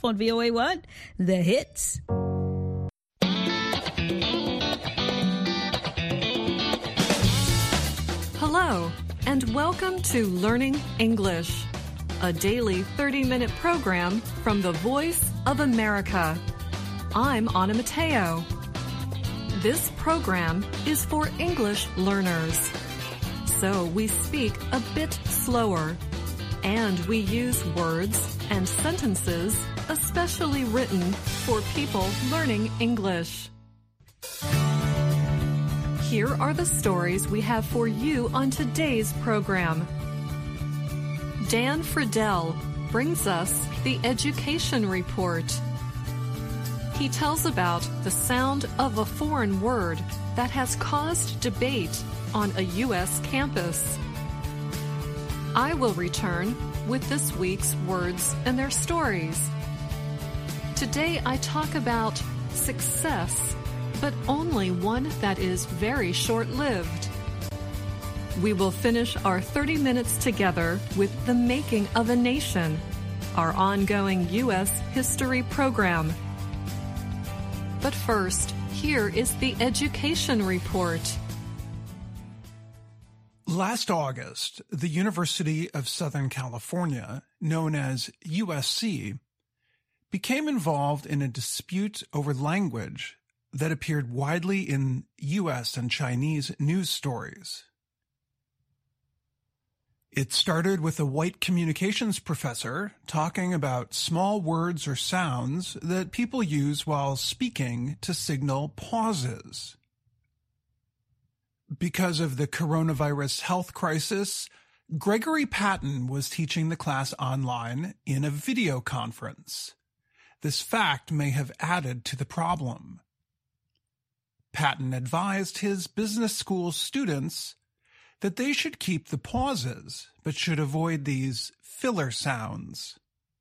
off on VOA1, The Hits. Hello, and welcome to Learning English, a daily 30-minute program from the Voice of America. I'm Anna Mateo. This program is for English learners, so we speak a bit slower, and we use words and sentences especially written for people learning English. Here are the stories we have for you on today's program. Dan Friedel brings us the Education Report. He tells about the sound of a foreign word that has caused debate on a U.S. campus. I will return with this week's words and their stories. Today I talk about success, but only one that is very short-lived. We will finish our 30 minutes together with The Making of a Nation, our ongoing U.S. history program. But first, here is the Education Report. Last August, the University of Southern California, known as USC, became involved in a dispute over language that appeared widely in U.S. and Chinese news stories. It started with a white communications professor talking about small words or sounds that people use while speaking to signal pauses. Because of the coronavirus health crisis, Gregory Patton was teaching the class online in a video conference. This fact may have added to the problem. Patton advised his business school students that they should keep the pauses, but should avoid these filler sounds.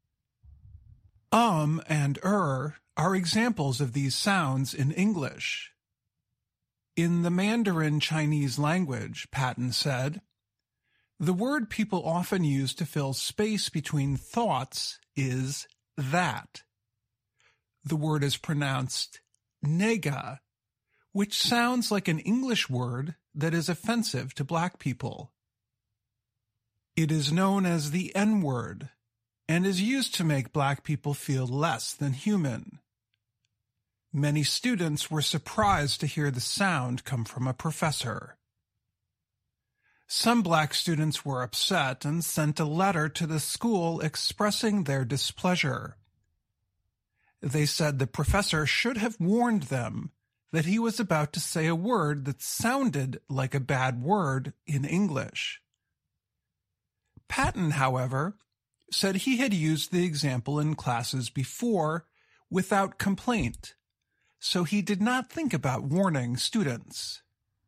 And are examples of these sounds in English. In the Mandarin Chinese language, Patton said, the word people often use to fill space between thoughts is that. The word is pronounced nega, which sounds like an English word that is offensive to black people. It is known as the N-word and is used to make black people feel less than human. Many students were surprised to hear the sound come from a professor. Some black students were upset and sent a letter to the school expressing their displeasure. They said the professor should have warned them that he was about to say a word that sounded like a bad word in English. Patton, however, said he had used the example in classes before without complaint, so he did not think about warning students.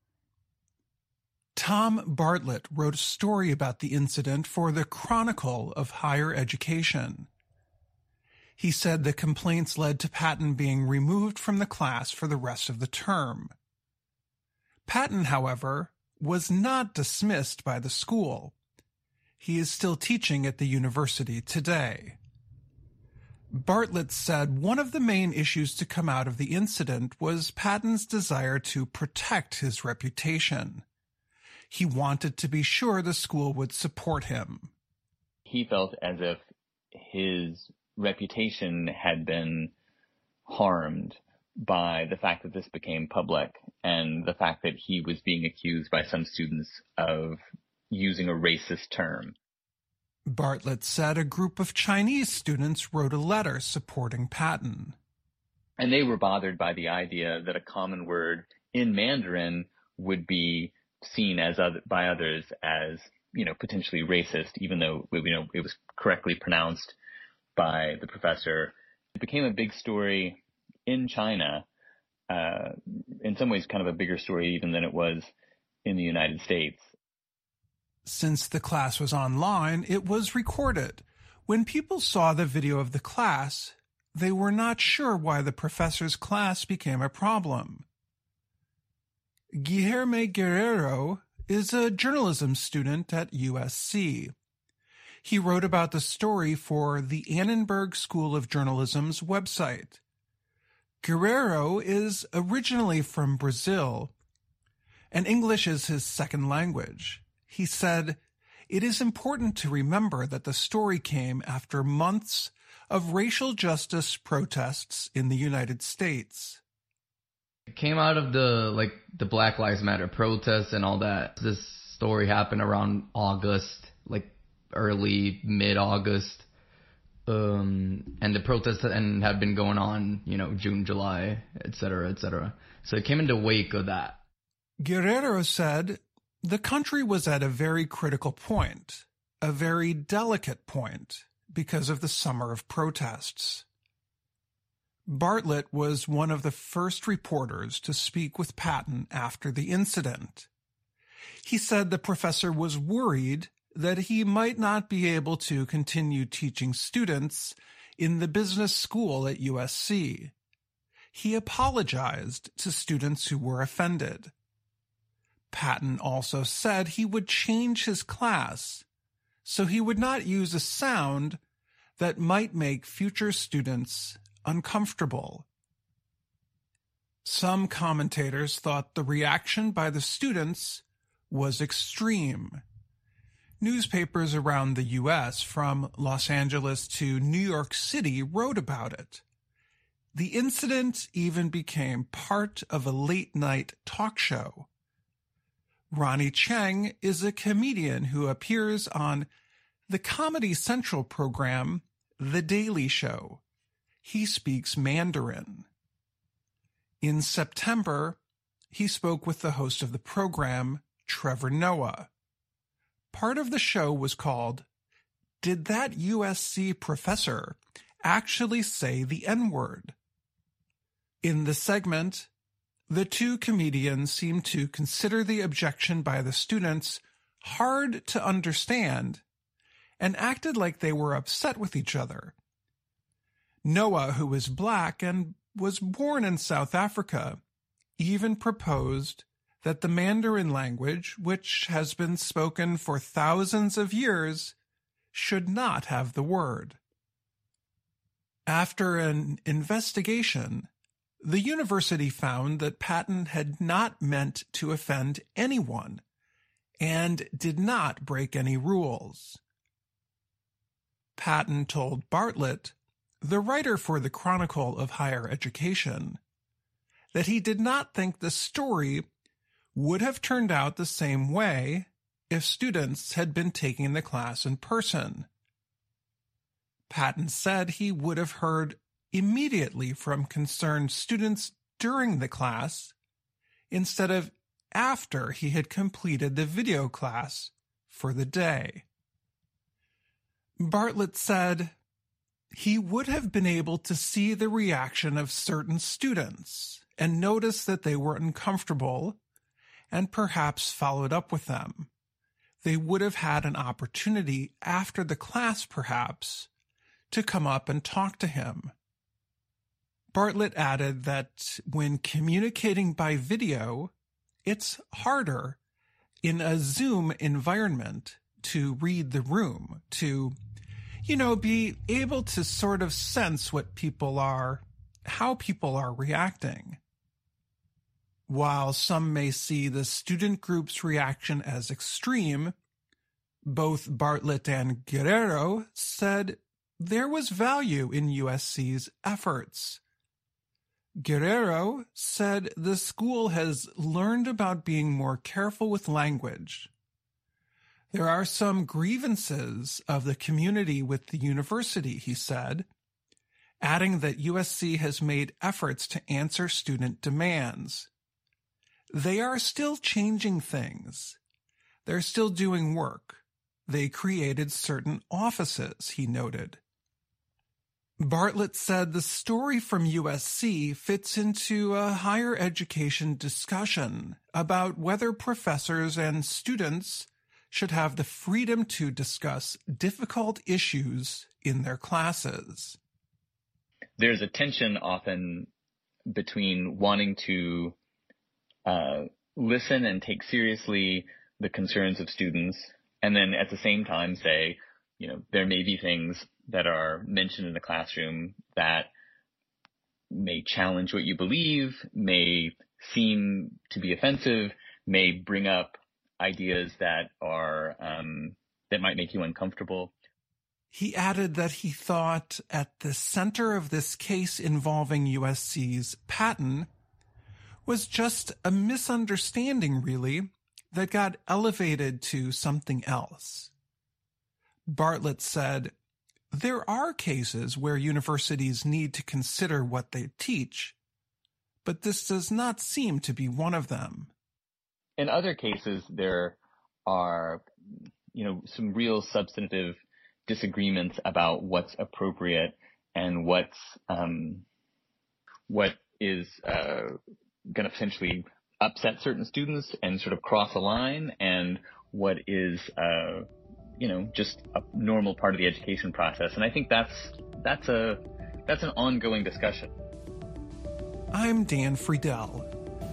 Tom Bartlett wrote a story about the incident for the Chronicle of Higher Education. He said the complaints led to Patton being removed from the class for the rest of the term. Patton, however, was not dismissed by the school. He is still teaching at the university today. Bartlett said one of the main issues to come out of the incident was Patton's desire to protect his reputation. He wanted to be sure the school would support him. He felt as if his reputation had been harmed by the fact that this became public and the fact that he was being accused by some students of using a racist term. Bartlett said a group of Chinese students wrote a letter supporting Patton. And they were bothered by the idea that a common word in Mandarin would be seen by others as, potentially racist, even though, it was correctly pronounced by the professor. It became a big story in China, in some ways kind of a bigger story even than it was in the United States. Since the class was online, it was recorded. When people saw the video of the class, they were not sure why the professor's class became a problem. Guilherme Guerrero is a journalism student at USC. He wrote about the story for the Annenberg School of Journalism's website. Guerrero is originally from Brazil, and English is his second language. He said, "It is important to remember that the story came after months of racial justice protests in the United States." It came out of the Black Lives Matter protests and all that. This story happened around August, early mid-August. And the protests had been going on, June, July, etc., etc. So it came in the wake of that. Guerrero said the country was at a very critical point, a very delicate point, because of the summer of protests. Bartlett was one of the first reporters to speak with Patton after the incident. He said the professor was worried that he might not be able to continue teaching students in the business school at USC. He apologized to students who were offended. Patton also said he would change his class so he would not use a sound that might make future students uncomfortable. Some commentators thought the reaction by the students was extreme. Newspapers around the U.S., from Los Angeles to New York City, wrote about it. The incident even became part of a late-night talk show. Ronnie Cheng is a comedian who appears on the Comedy Central program The Daily Show. He speaks Mandarin. In September, he spoke with the host of the program, Trevor Noah. Part of the show was called, "Did That USC Professor Actually Say the N-Word?" In the segment, the two comedians seemed to consider the objection by the students hard to understand and acted like they were upset with each other. Noah, who is black and was born in South Africa, even proposed that the Mandarin language, which has been spoken for thousands of years, should not have the word. After an investigation, the university found that Patton had not meant to offend anyone and did not break any rules. Patton told Bartlett, the writer for the Chronicle of Higher Education, that he did not think the story would have turned out the same way if students had been taking the class in person. Patton said he would have heard immediately from concerned students during the class instead of after he had completed the video class for the day. Bartlett said he would have been able to see the reaction of certain students and notice that they were uncomfortable and perhaps followed up with them. They would have had an opportunity after the class, perhaps, to come up and talk to him. Bartlett added that when communicating by video, it's harder in a Zoom environment to read the room, to, be able to sort of sense what people are, how people are reacting. While some may see the student group's reaction as extreme, both Bartlett and Guerrero said there was value in USC's efforts. Guerrero said the school has learned about being more careful with language. There are some grievances of the community with the university, he said, adding that USC has made efforts to answer student demands. They are still changing things. They're still doing work. They created certain offices, he noted. Bartlett said the story from USC fits into a higher education discussion about whether professors and students should have the freedom to discuss difficult issues in their classes. There's a tension often between wanting to listen and take seriously the concerns of students, and then at the same time say, there may be things that are mentioned in the classroom that may challenge what you believe, may seem to be offensive, may bring up ideas that are that might make you uncomfortable. He added that he thought at the center of this case involving USC's Patton was just a misunderstanding, really, that got elevated to something else. Bartlett said, "There are cases where universities need to consider what they teach, but this does not seem to be one of them." In other cases, there are, some real substantive disagreements about what's appropriate and what is going to potentially upset certain students and sort of cross a line, and what is just a normal part of the education process. And I think that's an ongoing discussion. I'm Dan Friedel.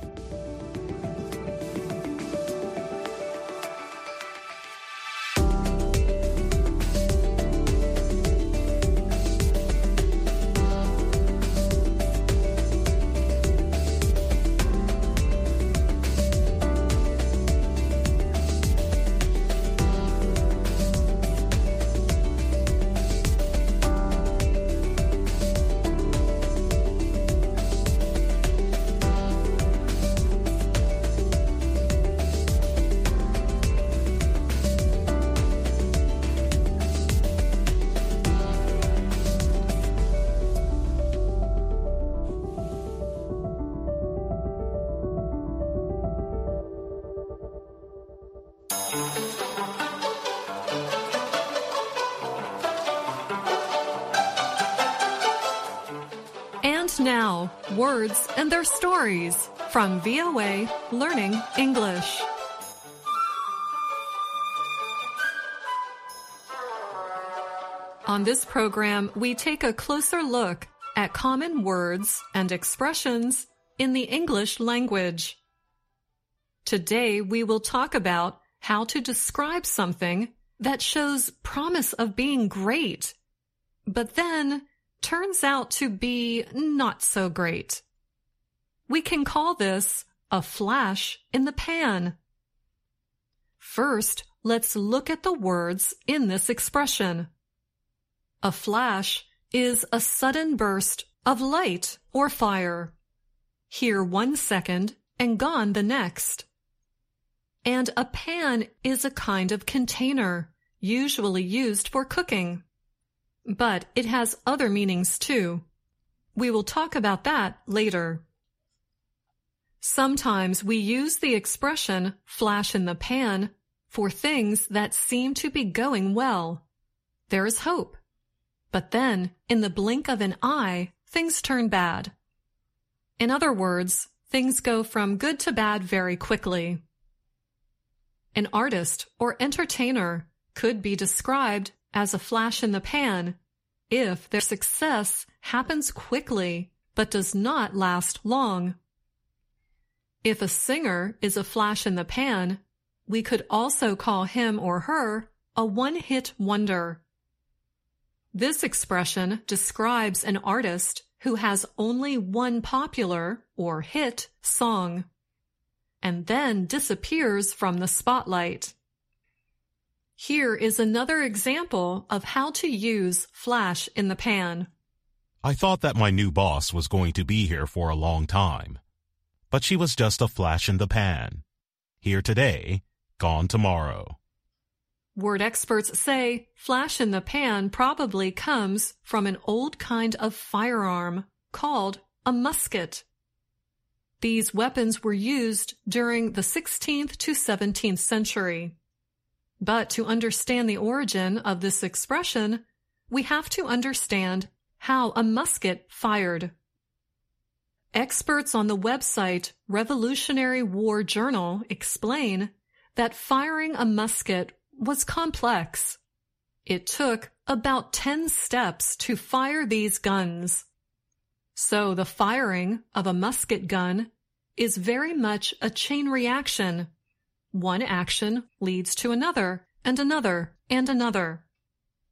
Now, words and their stories from VOA Learning English. On this program, we take a closer look at common words and expressions in the English language. Today, we will talk about how to describe something that shows promise of being great, but then turns out to be not so great. We can call this a flash in the pan. First, let's look at the words in this expression. A flash is a sudden burst of light or fire, here 1 second and gone the next. And a pan is a kind of container, usually used for cooking. But it has other meanings too. We will talk about that later. Sometimes we use the expression flash in the pan for things that seem to be going well. There is hope. But then, in the blink of an eye, things turn bad. In other words, things go from good to bad very quickly. An artist or entertainer could be described as a flash in the pan if their success happens quickly but does not last long. If a singer is a flash in the pan, we could also call him or her a one-hit wonder. This expression describes an artist who has only one popular or hit song and then disappears from the spotlight. Here is another example of how to use flash in the pan. I thought that my new boss was going to be here for a long time, but she was just a flash in the pan. Here today, gone tomorrow. Word experts say flash in the pan probably comes from an old kind of firearm called a musket. These weapons were used during the 16th to 17th century. But to understand the origin of this expression, we have to understand how a musket fired. Experts on the website Revolutionary War Journal explain that firing a musket was complex. It took about 10 steps to fire these guns. So the firing of a musket gun is very much a chain reaction. One action leads to another, and another, and another.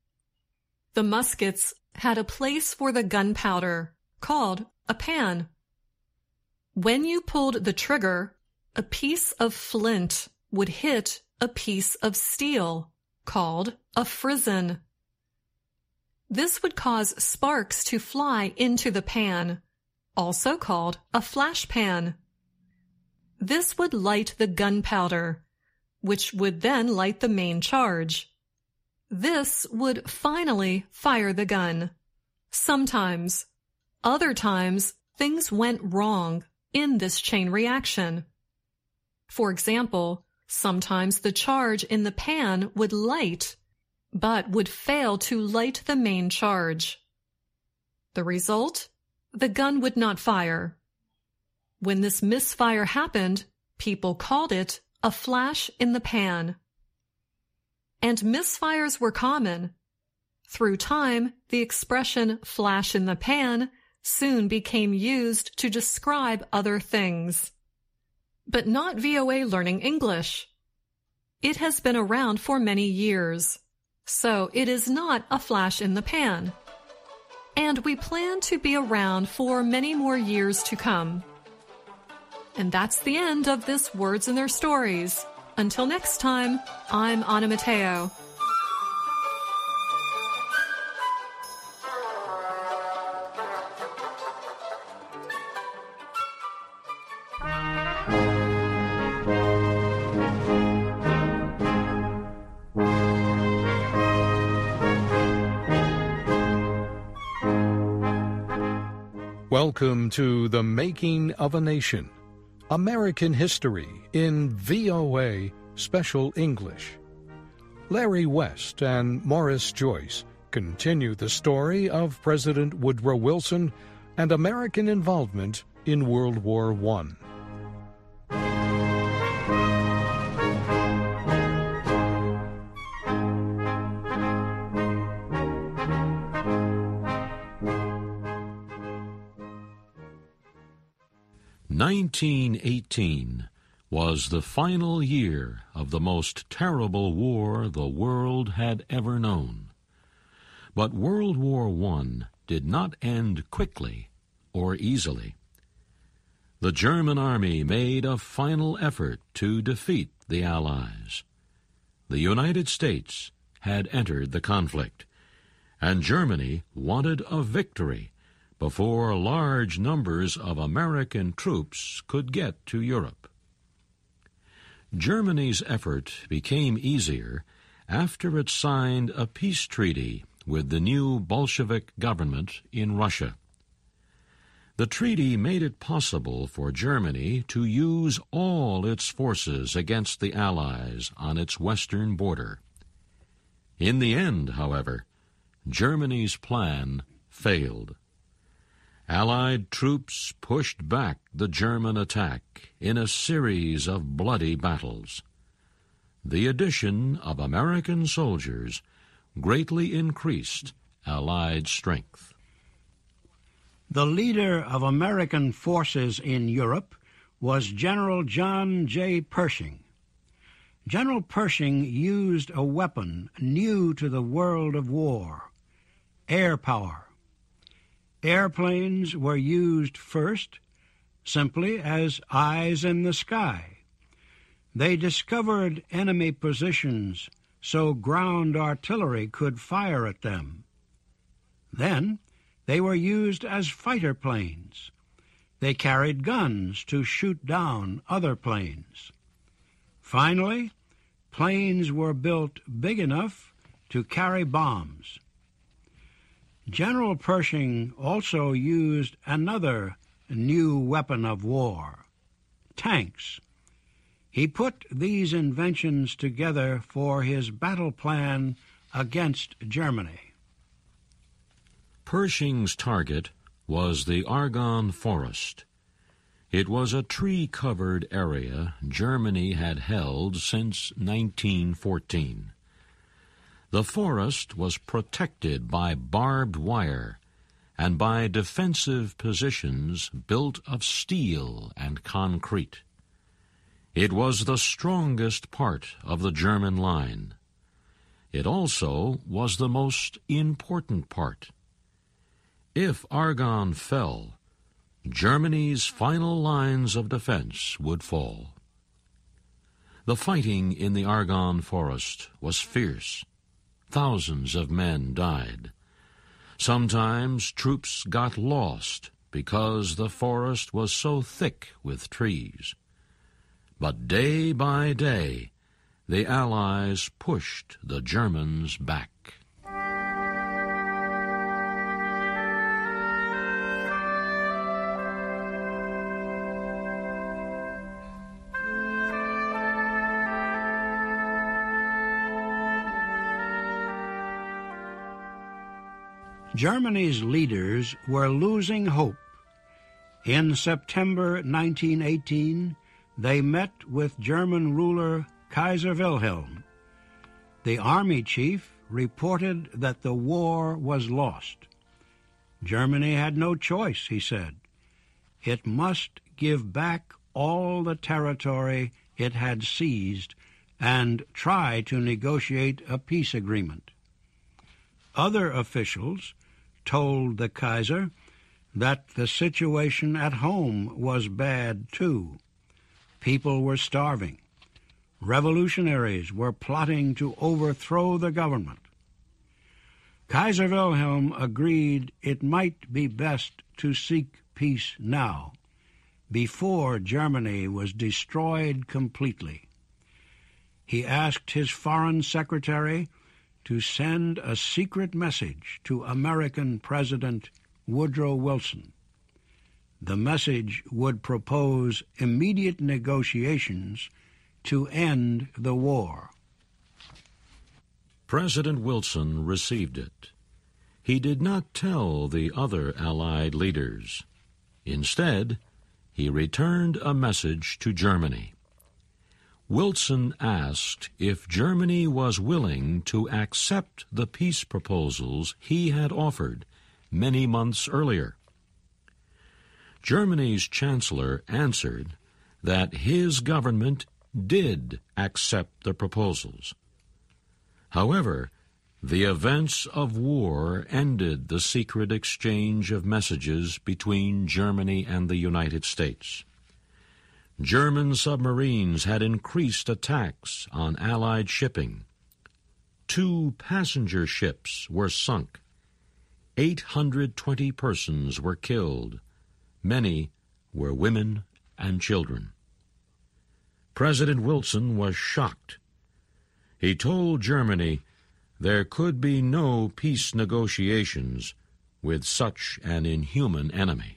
The muskets had a place for the gunpowder, called a pan. When you pulled the trigger, a piece of flint would hit a piece of steel, called a frizzen. This would cause sparks to fly into the pan, also called a flash pan. This would light the gunpowder, which would then light the main charge. This would finally fire the gun. Sometimes. Other times, things went wrong in this chain reaction. For example, sometimes the charge in the pan would light, but would fail to light the main charge. The result? The gun would not fire. When this misfire happened, people called it a flash in the pan. And misfires were common. Through time, the expression flash in the pan soon became used to describe other things. But not VOA Learning English. It has been around for many years, so it is not a flash in the pan. And we plan to be around for many more years to come. And that's the end of this Words and Their Stories. Until next time, I'm Anna Mateo. Welcome to The Making of a Nation, American History in VOA Special English. Larry West and Morris Joyce continue the story of President Woodrow Wilson and American involvement in World War I. "1918 was the final year of the most terrible war the world had ever known. But World War I did not end quickly or easily. The German army made a final effort to defeat the Allies. The United States had entered the conflict, and Germany wanted a victory before large numbers of American troops could get to Europe. Germany's effort became easier after it signed a peace treaty with the new Bolshevik government in Russia. The treaty made it possible for Germany to use all its forces against the Allies on its western border. In the end, however, Germany's plan failed. Allied troops pushed back the German attack in a series of bloody battles. The addition of American soldiers greatly increased Allied strength. The leader of American forces in Europe was General John J. Pershing. General Pershing used a weapon new to the world of war: air power. Airplanes were used first simply as eyes in the sky. They discovered enemy positions so ground artillery could fire at them. Then they were used as fighter planes. They carried guns to shoot down other planes. Finally, planes were built big enough to carry bombs. General Pershing also used another new weapon of war: tanks. He put these inventions together for his battle plan against Germany. Pershing's target was the Argonne Forest. It was a tree-covered area Germany had held since 1914. The forest was protected by barbed wire and by defensive positions built of steel and concrete. It was the strongest part of the German line. it also was the most important part. If Argonne fell, Germany's final lines of defense would fall. The fighting in the Argonne forest was fierce. Thousands of men died. Sometimes troops got lost because the forest was so thick with trees. But day by day, the Allies pushed the Germans back. Germany's leaders were losing hope. In September 1918, they met with German ruler Kaiser Wilhelm. The army chief reported that the war was lost. Germany had no choice, he said. It must give back all the territory it had seized and try to negotiate a peace agreement. Other officials told the Kaiser that the situation at home was bad too. People were starving. Revolutionaries were plotting to overthrow the government. Kaiser Wilhelm agreed it might be best to seek peace now, before Germany was destroyed completely. He asked his foreign secretary to send a secret message to American President Woodrow Wilson. The message would propose immediate negotiations to end the war. President Wilson received it. He did not tell the other Allied leaders. Instead, he returned a message to Germany. Wilson asked if Germany was willing to accept the peace proposals he had offered many months earlier. Germany's chancellor answered that his government did accept the proposals. However, the events of war ended the secret exchange of messages between Germany and the United States. German submarines had increased attacks on Allied shipping. 2 passenger ships were sunk. 820 persons were killed. Many were women and children. President Wilson was shocked. He told Germany there could be no peace negotiations with such an inhuman enemy.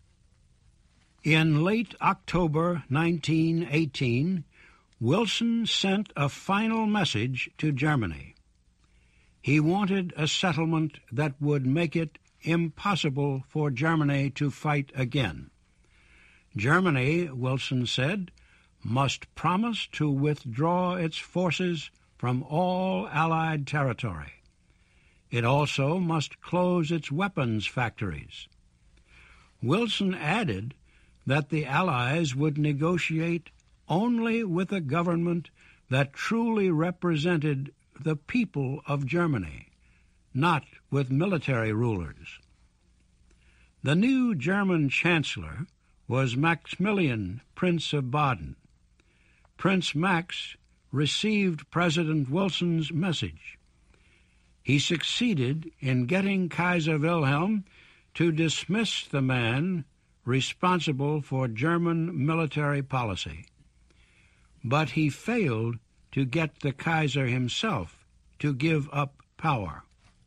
In late October 1918, Wilson sent a final message to Germany. He wanted a settlement that would make it impossible for Germany to fight again. Germany, Wilson said, must promise to withdraw its forces from all Allied territory. It also must close its weapons factories. Wilson added that the Allies would negotiate only with a government that truly represented the people of Germany, not with military rulers. The new German chancellor was Maximilian, Prince of Baden. Prince Max received President Wilson's message. He succeeded in getting Kaiser Wilhelm to dismiss the man responsible for German military policy. But he failed to get the Kaiser himself to give up power.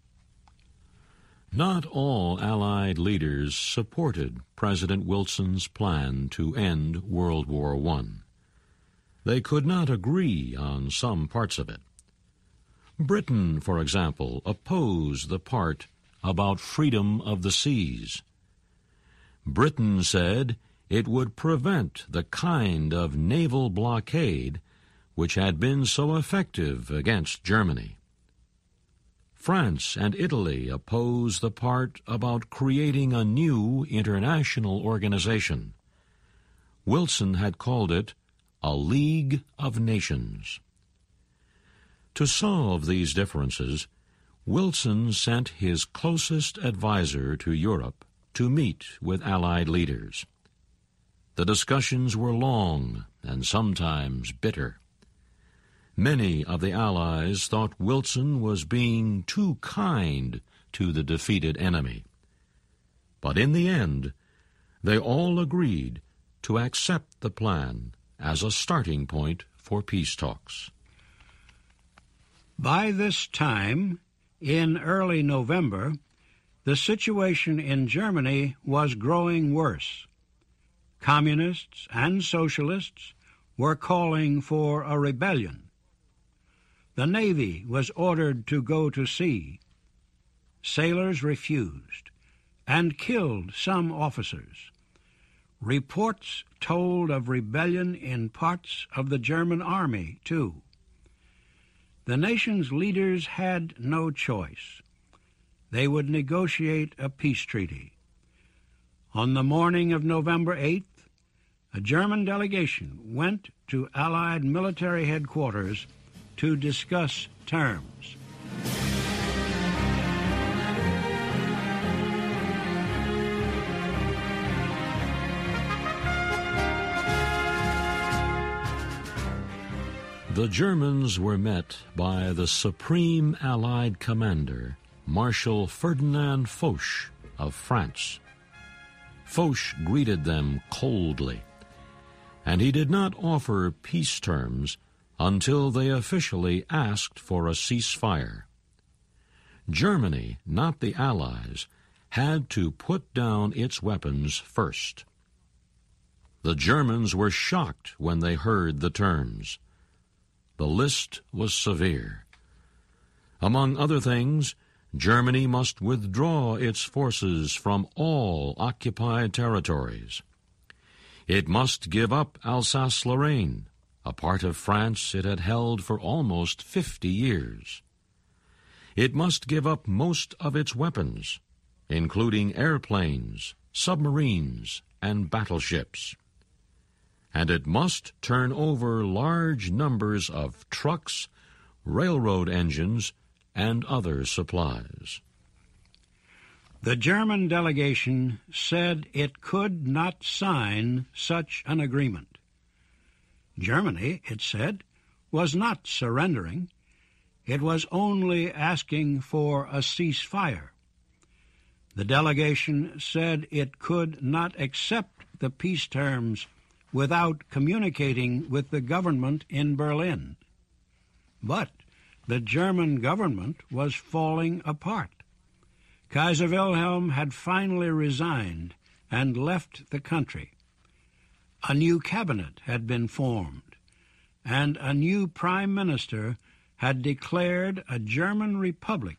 Not all Allied leaders supported President Wilson's plan to end World War I. They could not agree on some parts of it. Britain, for example, opposed the part about freedom of the seas. Britain said it would prevent the kind of naval blockade which had been so effective against Germany. France and Italy opposed the part about creating a new international organization. Wilson had called it a League of Nations. To solve these differences, Wilson sent his closest advisor to Europe to meet with Allied leaders. The discussions were long and sometimes bitter. Many of the Allies thought Wilson was being too kind to the defeated enemy. But in the end, they all agreed to accept the plan as a starting point for peace talks. By this time, in early November, the situation in Germany was growing worse. Communists and socialists were calling for a rebellion. The Navy was ordered to go to sea. Sailors refused and killed some officers. Reports told of rebellion in parts of the German army, too. The nation's leaders had no choice. They would negotiate a peace treaty. On the morning of November 8th, a German delegation went to Allied military headquarters to discuss terms. The Germans were met by the Supreme Allied Commander, Marshal Ferdinand Foch of France. Foch greeted them coldly, and he did not offer peace terms until they officially asked for a ceasefire. Germany, not the Allies, had to put down its weapons first. The Germans were shocked when they heard the terms. The list was severe. Among other things, Germany must withdraw its forces from all occupied territories. It must give up Alsace-Lorraine, a part of France it had held for almost 50 years. It must give up most of its weapons, including airplanes, submarines, and battleships. And it must turn over large numbers of trucks, railroad engines, and other supplies. The German delegation said it could not sign such an agreement. Germany, it said, was not surrendering. It was only asking for a ceasefire. The delegation said it could not accept the peace terms without communicating with the government in Berlin. But the German government was falling apart. Kaiser Wilhelm had finally resigned and left the country. A new cabinet had been formed, and a new prime minister had declared a German republic.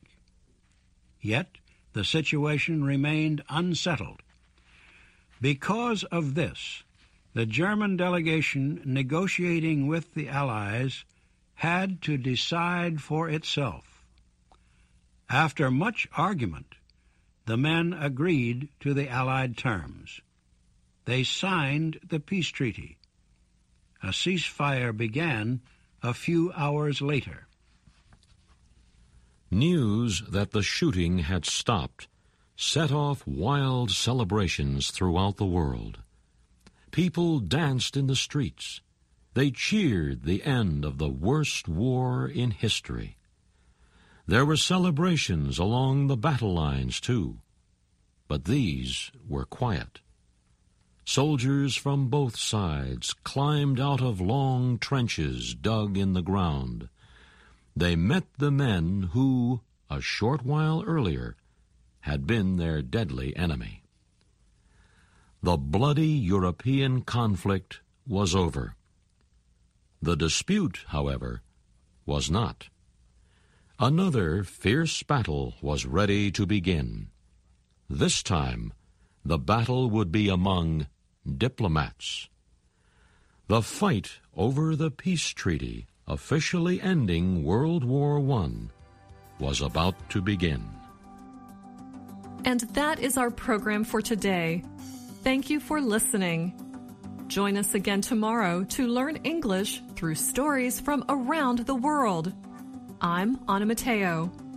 Yet the situation remained unsettled. Because of this, the German delegation negotiating with the Allies had to decide for itself. After much argument, the men agreed to the Allied terms. They signed the peace treaty. A ceasefire began a few hours later. News that the shooting had stopped set off wild celebrations throughout the world. People danced in the streets. They cheered the end of the worst war in history. There were celebrations along the battle lines, too, but these were quiet. Soldiers from both sides climbed out of long trenches dug in the ground. They met the men who, a short while earlier, had been their deadly enemy. The bloody European conflict was over. The dispute, however, was not. Another fierce battle was ready to begin. This time, the battle would be among diplomats. The fight over the peace treaty officially ending World War I was about to begin. And that is our program for today. Thank you for listening. Join us again tomorrow to learn English through stories from around the world. I'm Anna Matteo.